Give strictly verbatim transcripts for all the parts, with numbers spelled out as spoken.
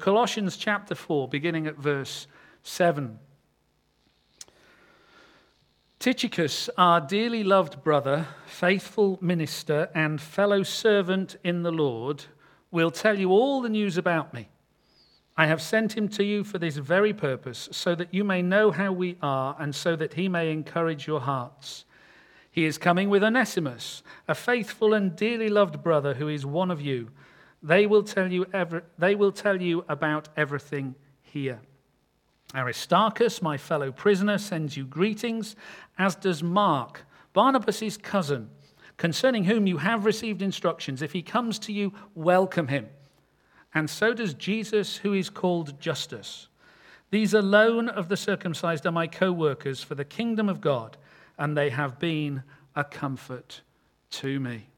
Colossians chapter four, beginning at verse seven. Tychicus, our dearly loved brother, faithful minister, and fellow servant in the Lord, will tell you all the news about me. I have sent him to you for this very purpose, so that you may know how we are, and so that he may encourage your hearts. He is coming with Onesimus, a faithful and dearly loved brother who is one of you. They will tell you ever, they will tell you about everything here. Aristarchus, my fellow prisoner, sends you greetings, as does Mark, Barnabas' cousin, concerning whom you have received instructions. If he comes to you, welcome him. And so does Jesus, who is called Justus. These alone of the circumcised are my co-workers for the kingdom of God, and they have been a comfort to me.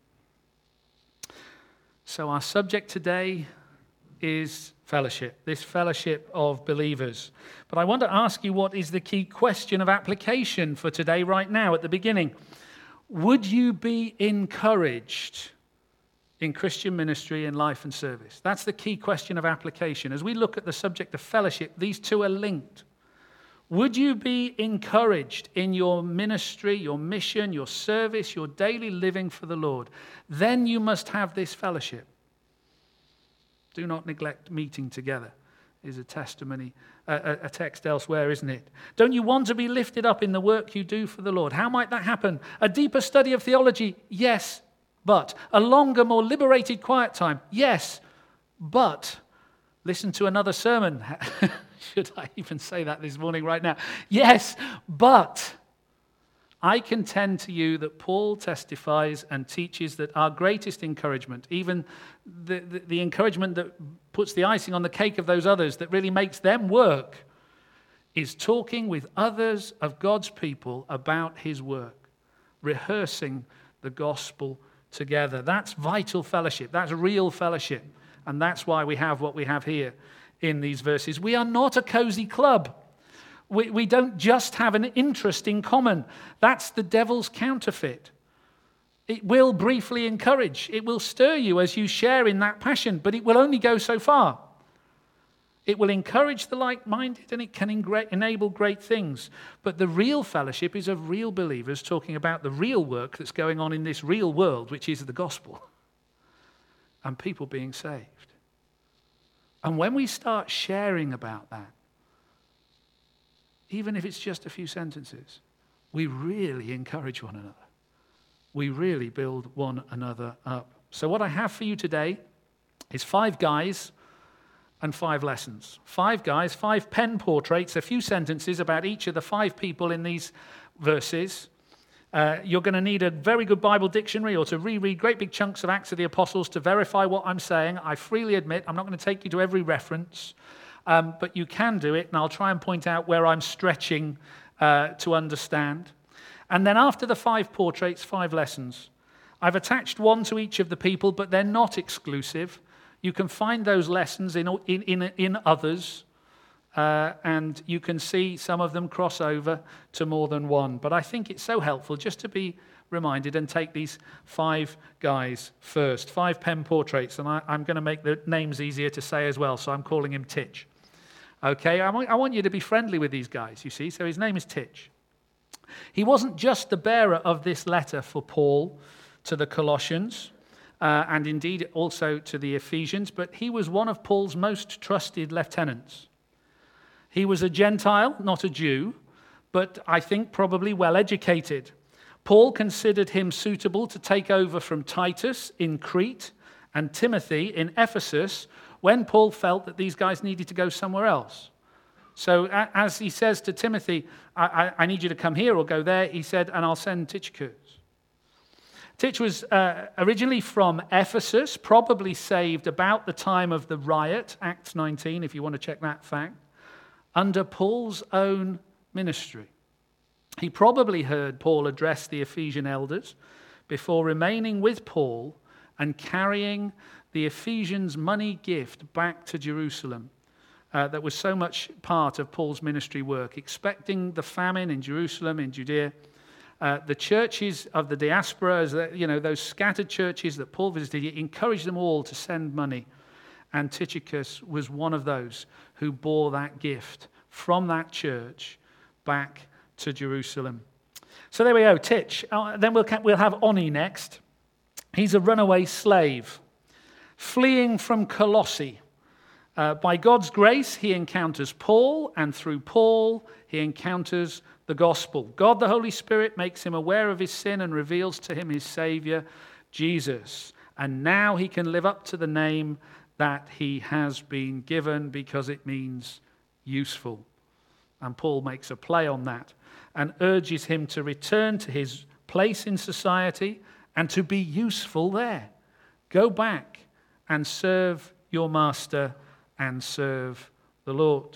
So our subject today is fellowship, this fellowship of believers. But I want to ask you, what is the key question of application for today right now at the beginning? Would you be encouraged in Christian ministry, in life and service? That's the key question of application. As we look at the subject of fellowship, these two are linked. Would you be encouraged in your ministry, your mission, your service, your daily living for the Lord? Then you must have this fellowship. Do not neglect meeting together is a testimony, a, a text elsewhere, isn't it? Don't you want to be lifted up in the work you do for the Lord? How might that happen? A deeper study of theology? Yes, but. A longer, more liberated quiet time? Yes, but. Listen to another sermon. Should I even say that this morning right now? Yes, but I contend to you that Paul testifies and teaches that our greatest encouragement, even the, the, the encouragement that puts the icing on the cake of those others, that really makes them work, is talking with others of God's people about his work, rehearsing the gospel together. That's vital fellowship. That's real fellowship. And that's why we have what we have here in these verses. We are not a cozy club. We, we don't just have an interest in common. That's the devil's counterfeit. It will briefly encourage. It will stir you as you share in that passion, but it will only go so far. It will encourage the like-minded, and it can enable great things. But the real fellowship is of real believers talking about the real work that's going on in this real world, which is the gospel, and people being saved. And when we start sharing about that, even if it's just a few sentences, we really encourage one another. We really build one another up. So what I have for you today is five guys and five lessons. Five guys, five pen portraits, a few sentences about each of the five people in these verses. Uh, you're going to need a very good Bible dictionary or to reread great big chunks of Acts of the Apostles to verify what I'm saying. I freely admit I'm not going to take you to every reference. Um, but you can do it, and I'll try and point out where I'm stretching uh, to understand. And then after the five portraits, five lessons. I've attached one to each of the people, but they're not exclusive. You can find those lessons in in in, in others, uh, and you can see some of them cross over to more than one. But I think it's so helpful just to be reminded and take these five guys first. Five pen portraits, and I, I'm going to make the names easier to say as well, so I'm calling him Titch. Okay, I want, I want you to be friendly with these guys, you see. So his name is Titch. He wasn't just the bearer of this letter for Paul to the Colossians, uh, and indeed also to the Ephesians, but he was one of Paul's most trusted lieutenants. He was a Gentile, not a Jew, but I think probably well educated. Paul considered him suitable to take over from Titus in Crete and Timothy in Ephesus when Paul felt that these guys needed to go somewhere else. So as he says to Timothy, I, I, I need you to come here or go there, he said, and I'll send Tychicus. Titch was uh, originally from Ephesus, probably saved about the time of the riot, Acts nineteen, if you want to check that fact, under Paul's own ministry. He probably heard Paul address the Ephesian elders before remaining with Paul and carrying the Ephesians' money gift back to Jerusalem. Uh, that was so much part of Paul's ministry work, expecting the famine in Jerusalem, in Judea. Uh, the churches of the diaspora, as the, you know, those scattered churches that Paul visited, he encouraged them all to send money. And Tychicus was one of those who bore that gift from that church back to Jerusalem. So there we go, Titch. Uh, then we'll, we'll have Oni next. He's a runaway slave, fleeing from Colossae. Uh, by God's grace, he encounters Paul, and through Paul, he encounters the gospel. God, the Holy Spirit, makes him aware of his sin and reveals to him his Savior, Jesus. And now he can live up to the name that he has been given because it means useful. And Paul makes a play on that and urges him to return to his place in society and to be useful there. Go back and serve your master and serve the Lord.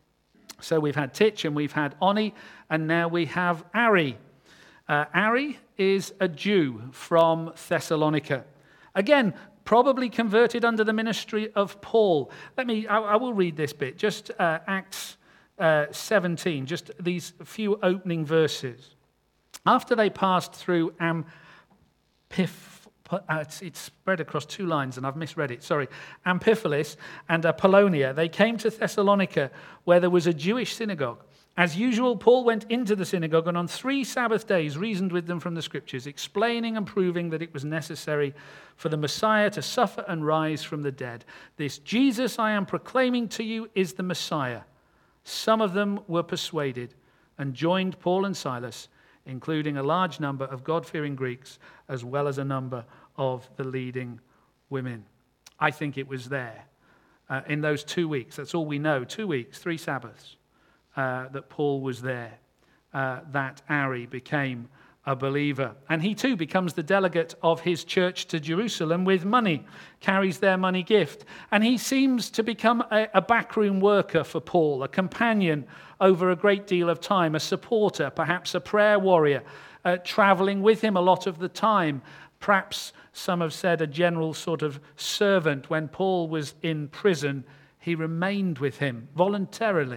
So we've had Titch and we've had Oni, and now we have Ari. Uh, Ari is a Jew from Thessalonica. Again, probably converted under the ministry of Paul. Let me, I, I will read this bit, just uh, Acts uh, seventeen, just these few opening verses. After they passed through Amphipolis, Uh, it's, it's spread across two lines and I've misread it, sorry. Amphipolis and Apollonia, they came to Thessalonica where there was a Jewish synagogue. As usual, Paul went into the synagogue and on three Sabbath days reasoned with them from the scriptures, explaining and proving that it was necessary for the Messiah to suffer and rise from the dead. This Jesus I am proclaiming to you is the Messiah. Some of them were persuaded and joined Paul and Silas, including a large number of God-fearing Greeks, as well as a number of the leading women. I think it was there uh, in those two weeks, that's all we know, two weeks, three Sabbaths, uh, that Paul was there, uh, that Ari became a believer. And he too becomes the delegate of his church to Jerusalem with money, carries their money gift. And he seems to become a, a backroom worker for Paul, a companion over a great deal of time, a supporter, perhaps a prayer warrior, uh, traveling with him a lot of the time. Perhaps some have said a general sort of servant. When Paul was in prison, he remained with him voluntarily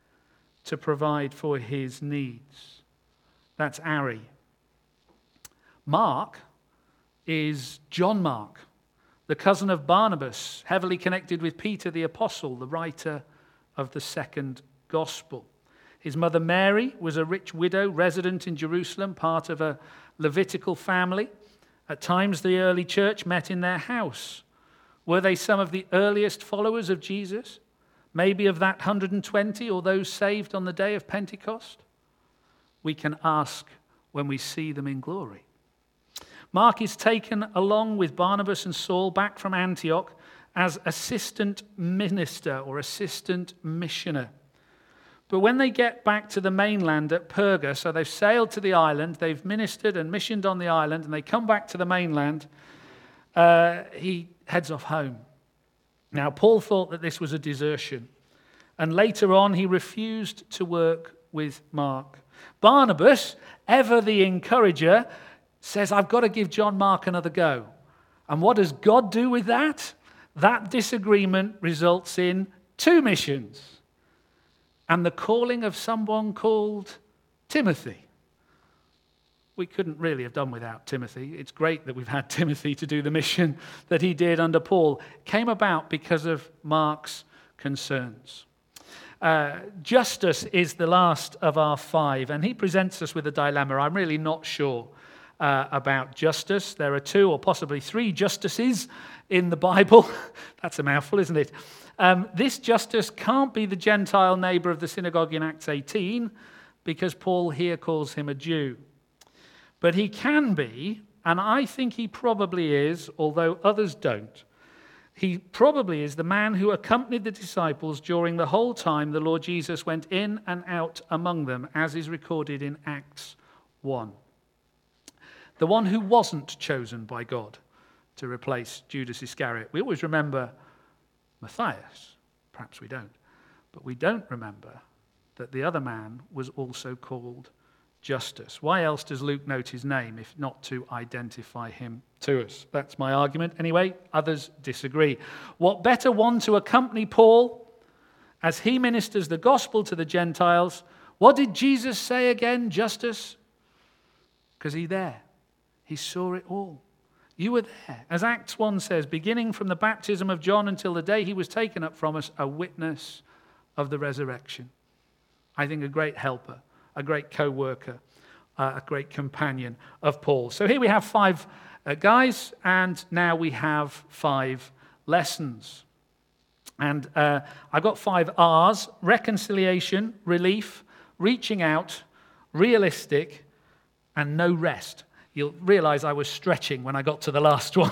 to provide for his needs. That's Ari. Mark is John Mark, the cousin of Barnabas, heavily connected with Peter the Apostle, the writer of the second gospel. His mother Mary was a rich widow resident in Jerusalem, part of a Levitical family. At times the early church met in their house. Were they some of the earliest followers of Jesus? Maybe of that one hundred twenty or those saved on the day of Pentecost? We can ask when we see them in glory. Mark is taken along with Barnabas and Saul back from Antioch as assistant minister or assistant missioner. But when they get back to the mainland at Perga, so they've sailed to the island, they've ministered and missioned on the island, and they come back to the mainland, uh, he heads off home. Now, Paul thought that this was a desertion, and later on he refused to work with Mark. Barnabas, ever the encourager, says, I've got to give John Mark another go. And what does God do with that? That disagreement results in two missions and the calling of someone called Timothy. We couldn't really have done without Timothy. It's great that we've had Timothy to do the mission that he did under Paul. It came about because of Mark's concerns. Uh, Justus is the last of our five, and he presents us with a dilemma. I'm really not sure uh, about Justus. There are two or possibly three Justuses in the Bible. That's a mouthful, isn't it? Um, this Justus can't be the Gentile neighbor of the synagogue in Acts eighteen, because Paul here calls him a Jew. But he can be, and I think he probably is, although others don't. He probably is the man who accompanied the disciples during the whole time the Lord Jesus went in and out among them, as is recorded in Acts one. The one who wasn't chosen by God to replace Judas Iscariot. We always remember Matthias. Perhaps we don't. But we don't remember that the other man was also called Justus. Why else does Luke note his name if not to identify him to us? That's my argument. Anyway, others disagree. What better one to accompany Paul as he ministers the gospel to the Gentiles? What did Jesus say again, Justus? Because he there. He saw it all. You were there. As Acts one says, beginning from the baptism of John until the day he was taken up from us, a witness of the resurrection. I think a great helper, a great co-worker, uh, a great companion of Paul. So here we have five uh, guys, and now we have five lessons. And uh, I've got five R's: reconciliation, relief, reaching out, realistic, and no rest. You'll realize I was stretching when I got to the last one.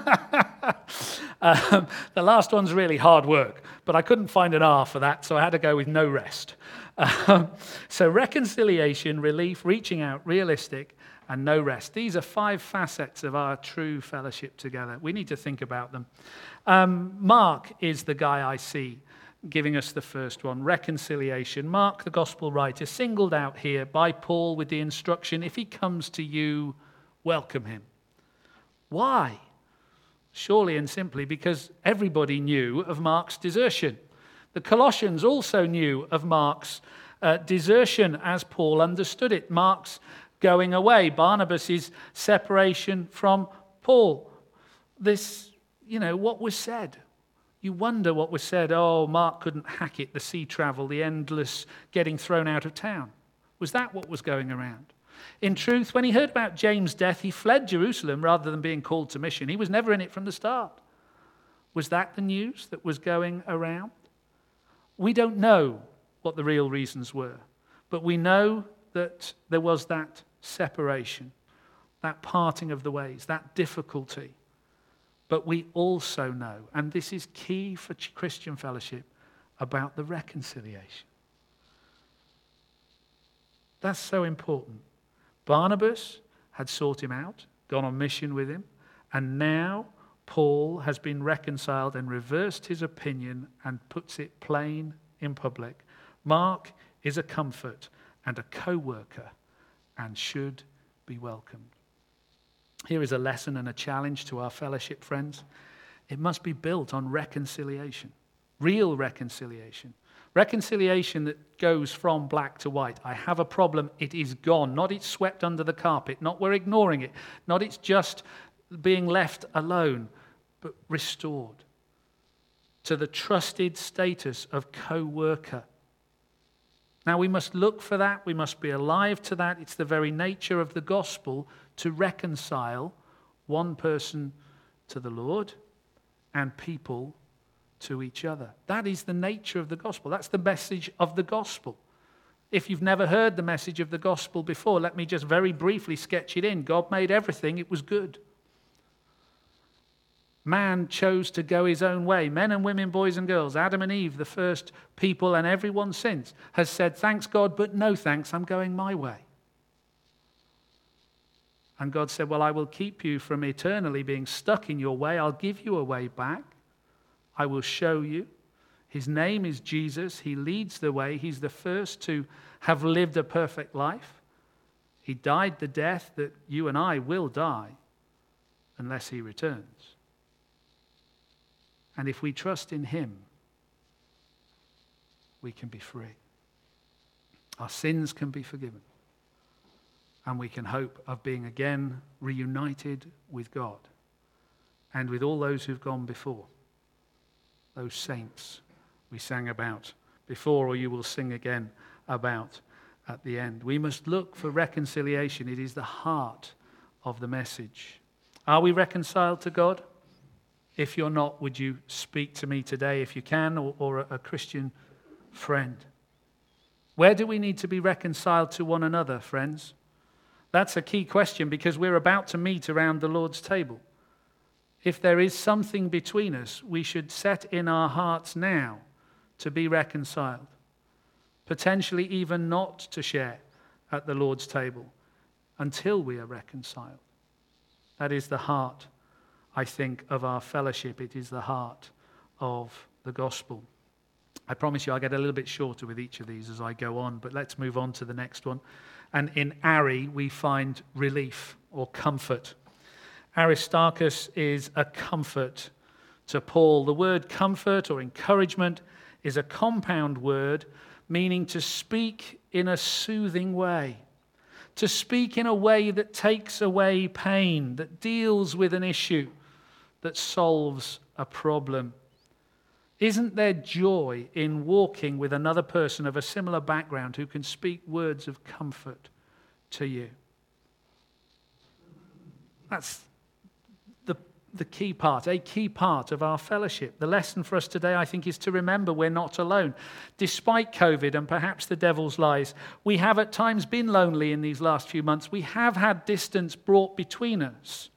um, the last one's really hard work, but I couldn't find an R for that, so I had to go with no rest. Um, so reconciliation, relief, reaching out, realistic, and no rest. These are five facets of our true fellowship together. We need to think about them. Um, Mark is the guy I see giving us the first one, reconciliation. Mark, the gospel writer, singled out here by Paul with the instruction, if he comes to you, welcome him. Why? Surely and simply because everybody knew of Mark's desertion. The Colossians also knew of Mark's uh, desertion as Paul understood it. Mark's going away, Barnabas' separation from Paul. This, you know, what was said. You wonder what was said. Oh, Mark couldn't hack it, the sea travel, the endless getting thrown out of town. Was that what was going around? In truth, when he heard about James' death, he fled Jerusalem rather than being called to mission. He was never in it from the start. Was that the news that was going around? We don't know what the real reasons were, but we know that there was that separation, that parting of the ways, that difficulty. But we also know, and this is key for Christian fellowship, about the reconciliation. That's so important. Barnabas had sought him out, gone on mission with him, and now Paul has been reconciled and reversed his opinion and puts it plain in public. Mark is a comfort and a co-worker and should be welcomed. Here is a lesson and a challenge to our fellowship, friends. It must be built on reconciliation, real reconciliation. Reconciliation that goes from black to white. I have a problem, it is gone. Not it's swept under the carpet, not we're ignoring it, not it's just being left alone, but restored to the trusted status of co-worker. Now we must look for that, we must be alive to that. It's the very nature of the gospel to reconcile one person to the Lord and people to each other. That is the nature of the gospel. That's the message of the gospel. If you've never heard the message of the gospel before, let me just very briefly sketch it in. God made everything, it was good. Man chose to go his own way. Men and women, boys and girls, Adam and Eve, the first people, and everyone since, has said, thanks God, but no thanks, I'm going my way. And God said, well, I will keep you from eternally being stuck in your way. I'll give you a way back. I will show you. His name is Jesus. He leads the way. He's the first to have lived a perfect life. He died the death that you and I will die unless he returns. And if we trust in him, we can be free. Our sins can be forgiven. And we can hope of being again reunited with God and with all those who've gone before. Those saints we sang about before, or you will sing again about at the end. We must look for reconciliation. It is the heart of the message. Are we reconciled to God? If you're not, would you speak to me today if you can, or, or a, a Christian friend? Where do we need to be reconciled to one another, friends? That's a key question because we're about to meet around the Lord's table. If there is something between us, we should set in our hearts now to be reconciled, potentially even not to share at the Lord's table until we are reconciled. That is the heart, I think, of our fellowship. It is the heart of the gospel. I promise you I'll get a little bit shorter with each of these as I go on, but let's move on to the next one. And in Ari, we find relief or comfort. Aristarchus is a comfort to Paul. The word comfort or encouragement is a compound word meaning to speak in a soothing way, to speak in a way that takes away pain, that deals with an issue, that solves a problem? Isn't there joy in walking with another person of a similar background who can speak words of comfort to you? That's the, the key part, a key part of our fellowship. The lesson for us today, I think, is to remember we're not alone. Despite COVID and perhaps the devil's lies, we have at times been lonely in these last few months. We have had distance brought between us.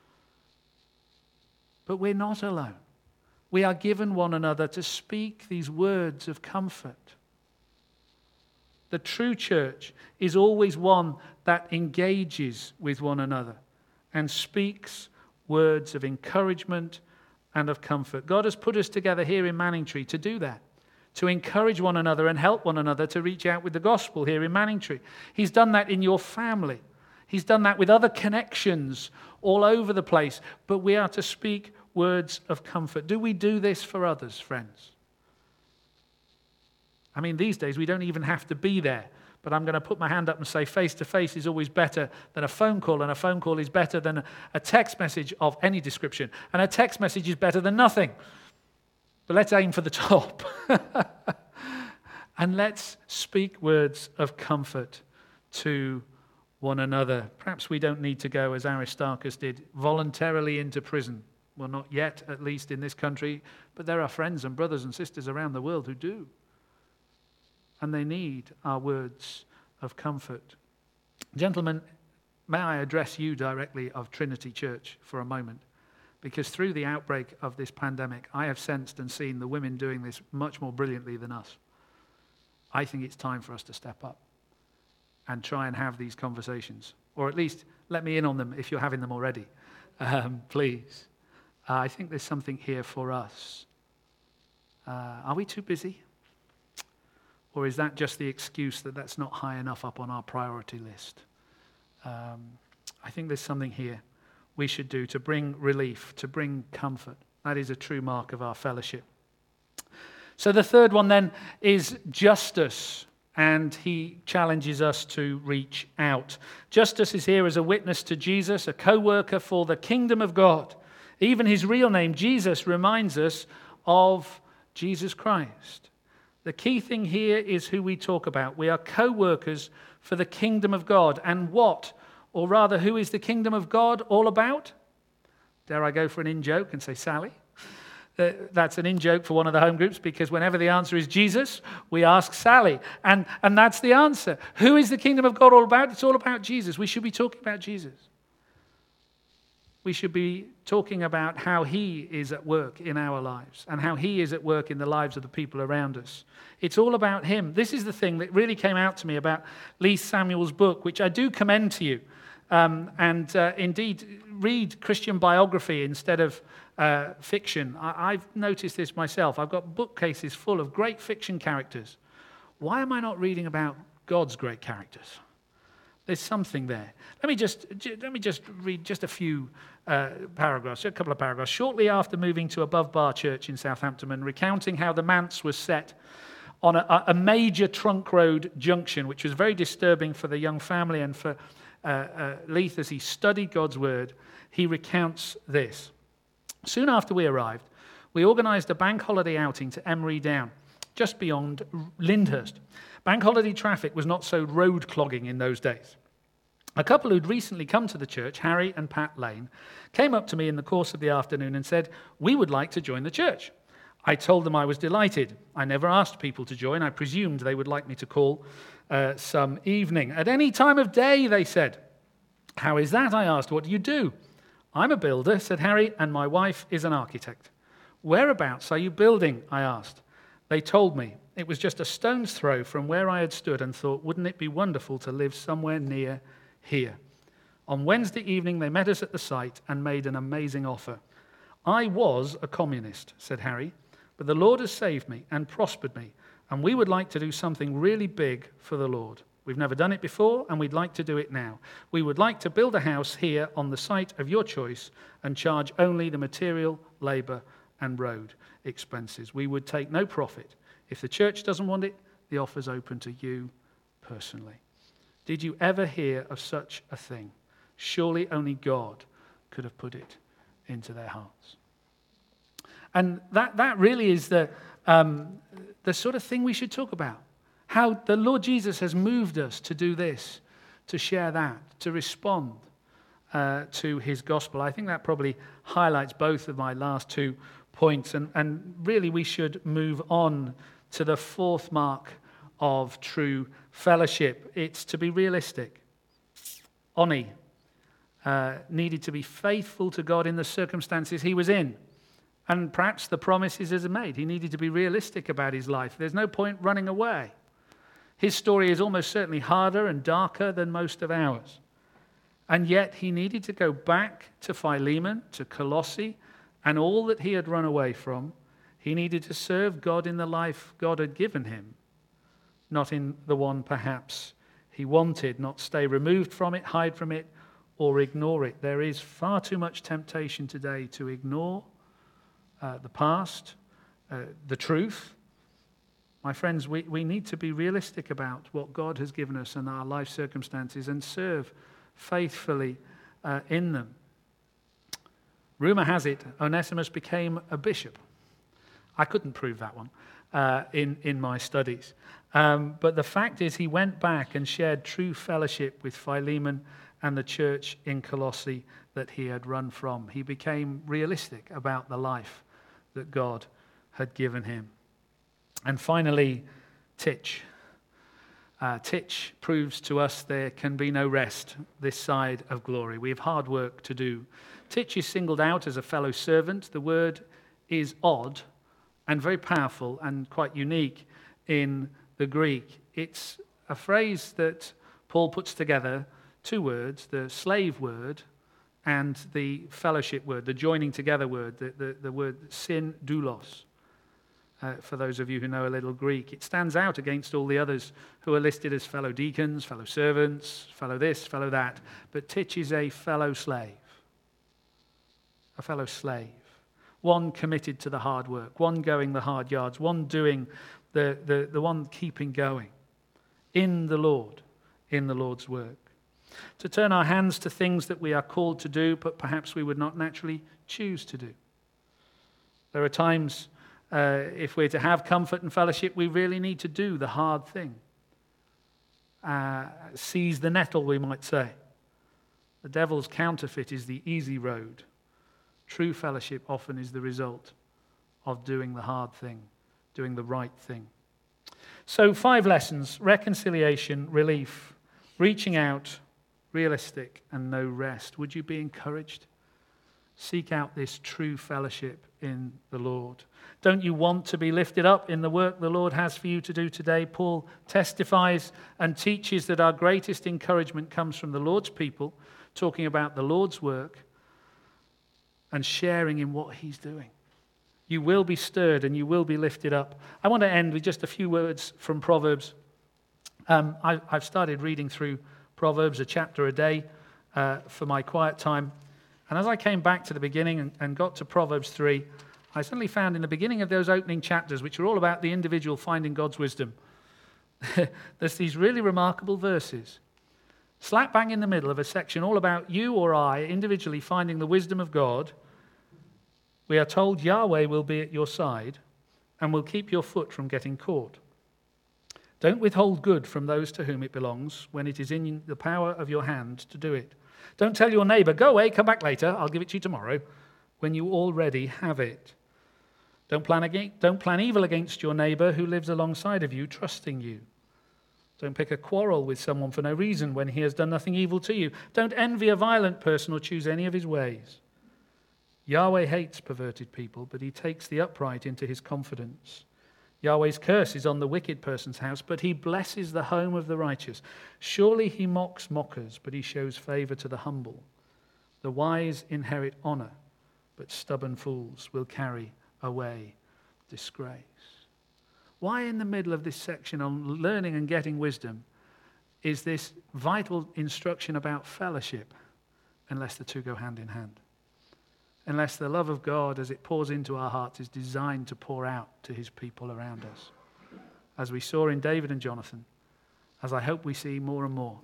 But we're not alone. We are given one another to speak these words of comfort. The true church is always one that engages with one another and speaks words of encouragement and of comfort. God has put us together here in Manningtree to do that, to encourage one another and help one another to reach out with the gospel here in Manningtree. He's done that in your family. He's done that with other connections all over the place. But we are to speak words of comfort. Do we do this for others, friends? I mean, these days we don't even have to be there. But I'm going to put my hand up and say face-to-face is always better than a phone call, and a phone call is better than a text message of any description, and a text message is better than nothing. But let's aim for the top. And let's speak words of comfort to one another. Perhaps we don't need to go, as Aristarchus did, voluntarily into prison. Well, not yet, at least in this country, but there are friends and brothers and sisters around the world who do. And they need our words of comfort. Gentlemen, may I address you directly of Trinity Church for a moment? Because through the outbreak of this pandemic, I have sensed and seen the women doing this much more brilliantly than us. I think it's time for us to step up and try and have these conversations. Or at least let me in on them if you're having them already. Um, please. Uh, I think there's something here for us. Uh, are we too busy? Or is that just the excuse that that's not high enough up on our priority list? Um, I think there's something here we should do to bring relief, to bring comfort. That is a true mark of our fellowship. So the third one then is Justus, and he challenges us to reach out. Justus is here as a witness to Jesus, a co-worker for the kingdom of God. Even his real name, Jesus, reminds us of Jesus Christ. The key thing here is who we talk about. We are co-workers for the kingdom of God. And what, or rather, who is the kingdom of God all about? Dare I go for an in-joke and say Sally? Uh, that's an in-joke for one of the home groups, because whenever the answer is Jesus, we ask Sally. And, and that's the answer. Who is the kingdom of God all about? It's all about Jesus. We should be talking about Jesus. We should be talking about how he is at work in our lives and how he is at work in the lives of the people around us. It's all about him. This is the thing that really came out to me about Lee Samuel's book, which I do commend to you. Um, and uh, indeed, read Christian biography instead of uh, fiction. I, I've noticed this myself. I've got bookcases full of great fiction characters. Why am I not reading about God's great characters? There's something there. Let me just let me just read just a few uh, paragraphs, a couple of paragraphs. Shortly after moving to Above Bar Church in Southampton and recounting how the manse was set on a, a major trunk road junction, which was very disturbing for the young family and for uh, uh, Leith as he studied God's word, he recounts this. Soon after we arrived, we organised a bank holiday outing to Emery Down, just beyond Lyndhurst. Bank holiday traffic was not so road clogging in those days. A couple who'd recently come to the church, Harry and Pat Lane, came up to me in the course of the afternoon and said, "We would like to join the church." I told them I was delighted. I never asked people to join. I presumed they would like me to call uh, some evening. "At any time of day," they said. "How is that?" I asked. "What do you do?" "I'm a builder," said Harry, "and my wife is an architect." "Whereabouts are you building?" I asked. They told me. It was just a stone's throw from where I had stood and thought, wouldn't it be wonderful to live somewhere near here? On Wednesday evening, they met us at the site and made an amazing offer. "I was a communist," said Harry, "but the Lord has saved me and prospered me, and we would like to do something really big for the Lord. We've never done it before, and we'd like to do it now. We would like to build a house here on the site of your choice and charge only the material, labor, and road expenses. We would take no profit. If the church doesn't want it, the offer's open to you personally." Did you ever hear of such a thing? Surely only God could have put it into their hearts. And that, that really is the, um, the sort of thing we should talk about. How the Lord Jesus has moved us to do this, to share that, to respond uh, to his gospel. I think that probably highlights both of my last two points. And, and really we should move on to the fourth mark of true fellowship. It's to be realistic. Oni uh, needed to be faithful to God in the circumstances he was in. And perhaps the promises he made. He needed to be realistic about his life. There's no point running away. His story is almost certainly harder and darker than most of ours. And yet he needed to go back to Philemon, to Colossae, and all that he had run away from. He needed to serve God in the life God had given him, not in the one perhaps he wanted, not stay removed from it, hide from it, or ignore it. There is far too much temptation today to ignore uh, the past, uh, the truth. My friends, we, we need to be realistic about what God has given us and our life circumstances and serve faithfully uh, in them. Rumor has it, Onesimus became a bishop. I couldn't prove that one uh, in, in my studies. Um, but the fact is he went back and shared true fellowship with Philemon and the church in Colossae that he had run from. He became realistic about the life that God had given him. And finally, Titch. Uh, Titch proves to us there can be no rest this side of glory. We have hard work to do. Titch is singled out as a fellow servant. The word is odd and very powerful and quite unique in the Greek. It's a phrase that Paul puts together, two words, the slave word and the fellowship word, the joining together word, the, the, the word sin doulos. Uh, for those of you who know a little Greek, it stands out against all the others who are listed as fellow deacons, fellow servants, fellow this, fellow that. But Titch is a fellow slave, a fellow slave, one committed to the hard work, one going the hard yards, one doing the, the, the one keeping going in the Lord, in the Lord's work. To turn our hands to things that we are called to do, but perhaps we would not naturally choose to do. There are times Uh, if we're to have comfort and fellowship, we really need to do the hard thing. Uh, seize the nettle, we might say. The devil's counterfeit is the easy road. True fellowship often is the result of doing the hard thing, doing the right thing. So five lessons: reconciliation, relief, reaching out, realistic, and no rest. Would you be encouraged? Seek out this true fellowship in the Lord. Don't you want to be lifted up in the work the Lord has for you to do today? Paul testifies and teaches that our greatest encouragement comes from the Lord's people, talking about the Lord's work and sharing in what he's doing. You will be stirred and you will be lifted up. I want to end with just a few words from Proverbs. Um, I, I've started reading through Proverbs a chapter a day uh, for my quiet time. And as I came back to the beginning and, and got to Proverbs three, I suddenly found in the beginning of those opening chapters, which are all about the individual finding God's wisdom, there's these really remarkable verses. Slap bang in the middle of a section all about you or I individually finding the wisdom of God. We are told Yahweh will be at your side and will keep your foot from getting caught. Don't withhold good from those to whom it belongs when it is in the power of your hand to do it. Don't tell your neighbor, go away, come back later, I'll give it to you tomorrow, when you already have it. Don't plan against, don't plan evil against your neighbor who lives alongside of you, trusting you. Don't pick a quarrel with someone for no reason when he has done nothing evil to you. Don't envy a violent person or choose any of his ways. Yahweh hates perverted people, but he takes the upright into his confidence. Yahweh's curse is on the wicked person's house, but he blesses the home of the righteous. Surely he mocks mockers, but he shows favor to the humble. The wise inherit honor, but stubborn fools will carry away disgrace. Why in the middle of this section on learning and getting wisdom is this vital instruction about fellowship, unless the two go hand in hand? Unless the love of God as it pours into our hearts is designed to pour out to his people around us. As we saw in David and Jonathan, as I hope we see more and more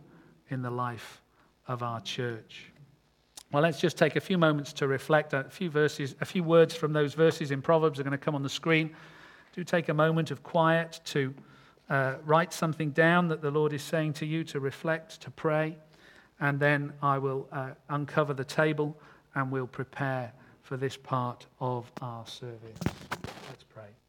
in the life of our church. Well, let's just take a few moments to reflect. A few verses, a few words from those verses in Proverbs are going to come on the screen. Do take a moment of quiet to uh, write something down that the Lord is saying to you, to reflect, to pray, and then I will uh, uncover the table and we'll prepare for this part of our service. Let's pray.